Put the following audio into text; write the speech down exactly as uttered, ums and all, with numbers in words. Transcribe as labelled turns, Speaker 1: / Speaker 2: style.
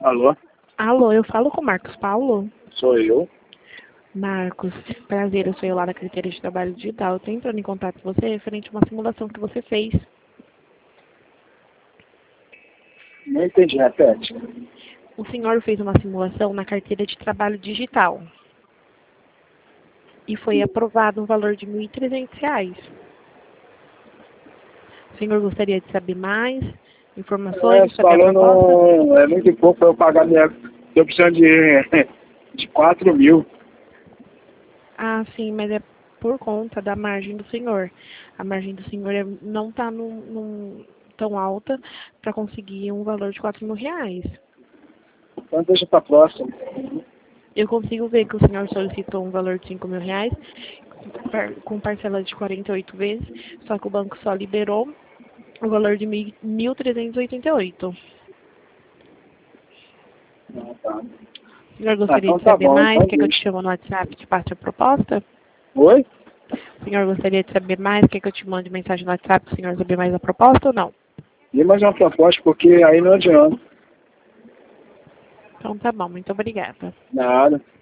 Speaker 1: Alô?
Speaker 2: Alô, eu falo com o Marcos Paulo?
Speaker 1: Sou eu.
Speaker 2: Marcos, prazer, eu sou eu lá da carteira de trabalho digital. Eu tô entrando em contato com você referente a uma simulação que você fez.
Speaker 1: Não entendi, repete.
Speaker 2: O senhor fez uma simulação na carteira de trabalho digital. E foi aprovado um valor de mil e trezentos reais. O senhor gostaria de saber mais informações
Speaker 1: É,
Speaker 2: sobre a proposta?
Speaker 1: falando, é muito pouco para eu pagar minha... Estou precisando de, de quatro mil.
Speaker 2: Ah, sim, mas é por conta da margem do senhor. A margem do senhor é- não está num, num- tão alta para conseguir um valor de quatro mil reais.
Speaker 1: Então deixa para próxima.
Speaker 2: Eu consigo ver que o senhor solicitou um valor de cinco mil reais par- com parcela de quarenta e oito vezes, só que o banco só liberou o valor de mil trezentos e oitenta e oito.
Speaker 1: Ah, tá.
Speaker 2: O senhor
Speaker 1: Ah,
Speaker 2: gostaria
Speaker 1: então
Speaker 2: de
Speaker 1: tá
Speaker 2: saber
Speaker 1: bom,
Speaker 2: mais?
Speaker 1: então
Speaker 2: Quer que eu te
Speaker 1: deixa.
Speaker 2: chame no WhatsApp e te passe a proposta?
Speaker 1: Oi?
Speaker 2: O senhor gostaria de saber mais? Quer que eu te mande mensagem no WhatsApp para o senhor saber mais a proposta ou não?
Speaker 1: E mais uma proposta, porque aí não adianta.
Speaker 2: Então tá bom, muito obrigada.
Speaker 1: Nada.